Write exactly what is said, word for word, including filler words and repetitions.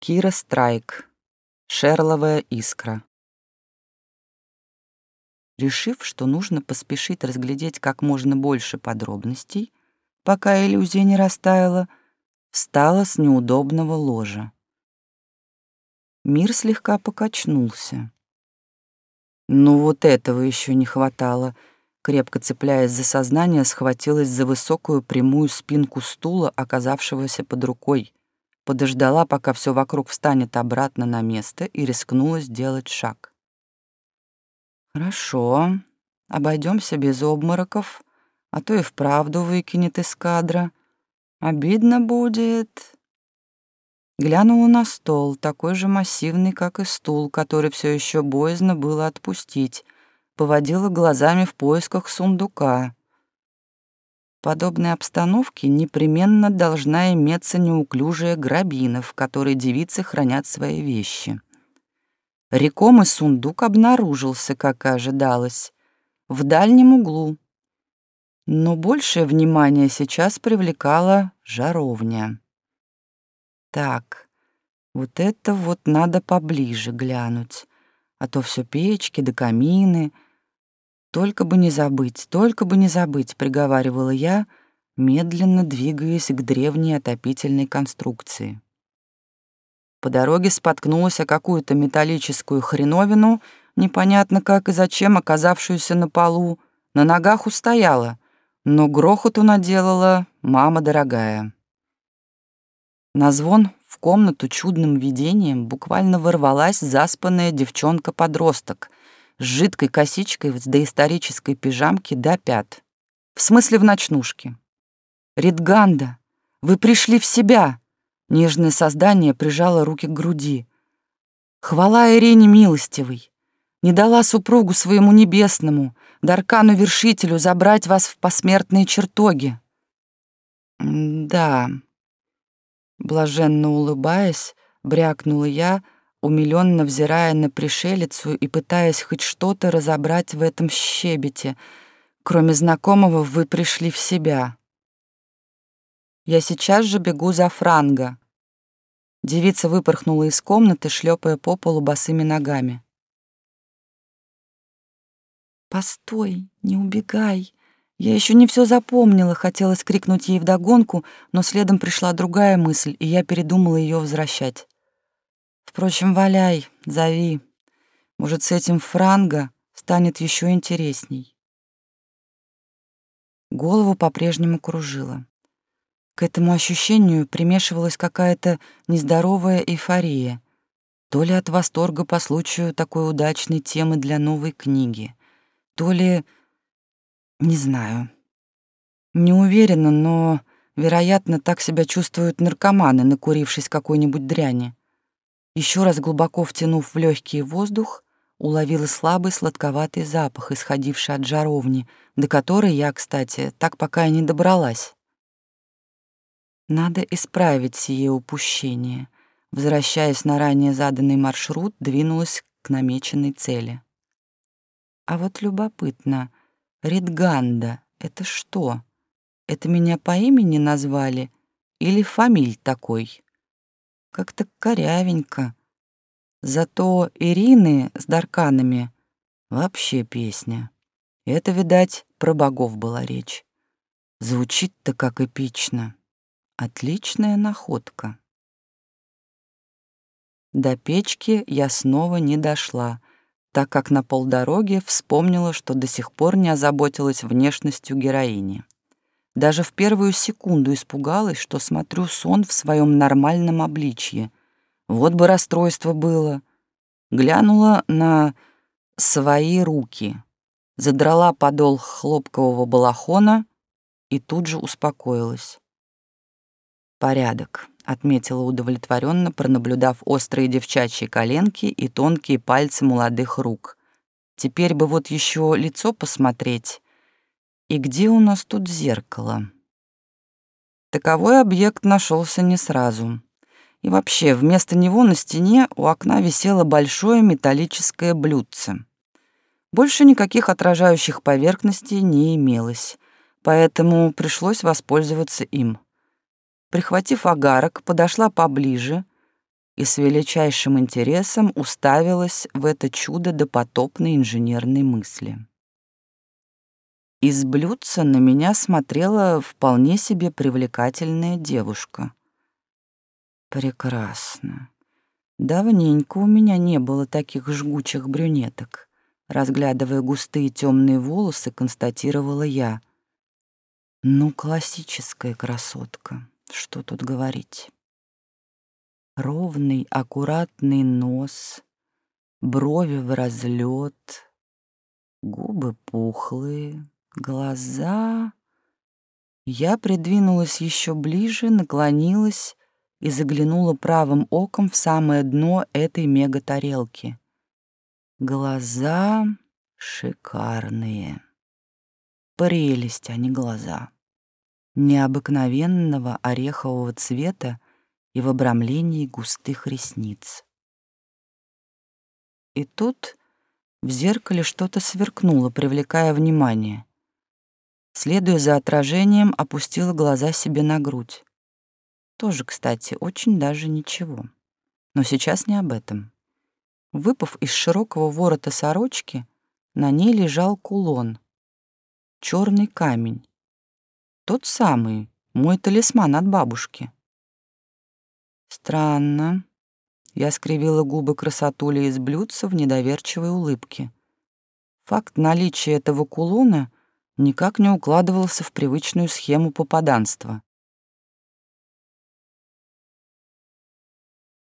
Кира Страйк. Шерловая искра. Решив, что нужно поспешить разглядеть как можно больше подробностей, пока иллюзия не растаяла, встала с неудобного ложа. Мир слегка покачнулся. Ну вот этого еще не хватало. Крепко цепляясь за сознание, схватилась за высокую прямую спинку стула, оказавшегося под рукой, подождала, пока все вокруг встанет обратно на место, и рискнула сделать шаг. Хорошо, обойдемся без обмороков, а то и вправду выкинет из кадра. Обидно будет. Глянула на стол, такой же массивный, как и стул, который все еще боязно было отпустить. Поводила глазами в поисках сундука. В подобной обстановке непременно должна иметься неуклюжая грабина, в которой девицы хранят свои вещи. Реком и сундук обнаружился, как и ожидалось, в дальнем углу. Но большее внимание сейчас привлекала жаровня. Так, вот это вот надо поближе глянуть, а то все печки да камины. Только бы не забыть, только бы не забыть, приговаривала я, медленно двигаясь к древней отопительной конструкции. По дороге споткнулась о какую-то металлическую хреновину, непонятно как и зачем оказавшуюся на полу. На ногах устояла, но грохоту наделала, мама дорогая. На звон в комнату чудным видением буквально ворвалась заспанная девчонка-подросток с жидкой косичкой в доисторической пижамке до пят. В смысле в ночнушке. «Ритганда, вы пришли в себя!» Нежное создание прижало руки к груди. «Хвала Ирине милостивой! Не дала супругу своему небесному, Даркану-вершителю, забрать вас в посмертные чертоги!» «Да...» Блаженно улыбаясь, брякнула я, умилённо взирая на пришелицу и пытаясь хоть что-то разобрать в этом щебете. Кроме знакомого, вы пришли в себя. Я сейчас же бегу за Франго. Девица выпорхнула из комнаты, шлепая по полу босыми ногами. «Постой, не убегай. Я еще не все запомнила», — хотелось крикнуть ей вдогонку, но следом пришла другая мысль, и я передумала ее возвращать. Впрочем, валяй, зови. Может, с этим Франго станет еще интересней. Голову по-прежнему кружило. К этому ощущению примешивалась какая-то нездоровая эйфория. То ли от восторга по случаю такой удачной темы для новой книги, то ли... не знаю. Не уверена, но, вероятно, так себя чувствуют наркоманы, накурившись какой-нибудь дряни. Еще раз глубоко втянув в легкий воздух, уловила слабый сладковатый запах, исходивший от жаровни, до которой я, кстати, так пока и не добралась. Надо исправить сие упущение. Возвращаясь на ранее заданный маршрут, двинулась к намеченной цели. А вот любопытно, Ритганда — это что? Это меня по имени назвали или фамиль такой? Как-то корявенько. Зато Ирины с Дарканами вообще песня. Это, видать, про богов была речь. Звучит-то как эпично. Отличная находка. До печки я снова не дошла, так как на полдороги вспомнила, что до сих пор не озаботилась внешностью героини. Даже в первую секунду испугалась, что смотрю сон в своем нормальном обличье. Вот бы расстройство было. Глянула на свои руки, задрала подол хлопкового балахона и тут же успокоилась. «Порядок», — отметила удовлетворенно, пронаблюдав острые девчачьи коленки и тонкие пальцы молодых рук. «Теперь бы вот еще лицо посмотреть. И где у нас тут зеркало?» Таковой объект нашелся не сразу. И вообще, вместо него на стене у окна висело большое металлическое блюдце. Больше никаких отражающих поверхностей не имелось, поэтому пришлось воспользоваться им. Прихватив огарок, подошла поближе, и с величайшим интересом уставилась в это чудо допотопной инженерной мысли. Из блюдца на меня смотрела вполне себе привлекательная девушка. Прекрасно. Давненько у меня не было таких жгучих брюнеток. Разглядывая густые темные волосы, констатировала я. Ну, классическая красотка. Что тут говорить? Ровный, аккуратный нос, брови в разлет, губы пухлые, глаза... Я придвинулась еще ближе, наклонилась и заглянула правым оком в самое дно этой мега-тарелки. Глаза шикарные. Прелесть, а не глаза. Необыкновенного орехового цвета и в обрамлении густых ресниц. И тут в зеркале что-то сверкнуло, привлекая внимание. Следуя за отражением, опустила глаза себе на грудь. Тоже, кстати, очень даже ничего. Но сейчас не об этом. Выпав из широкого ворота сорочки, на ней лежал кулон. Черный камень. Тот самый, мой талисман от бабушки. Странно. Я скривила губы красотули из блюдца в недоверчивой улыбке. Факт наличия этого кулона никак не укладывался в привычную схему попаданства.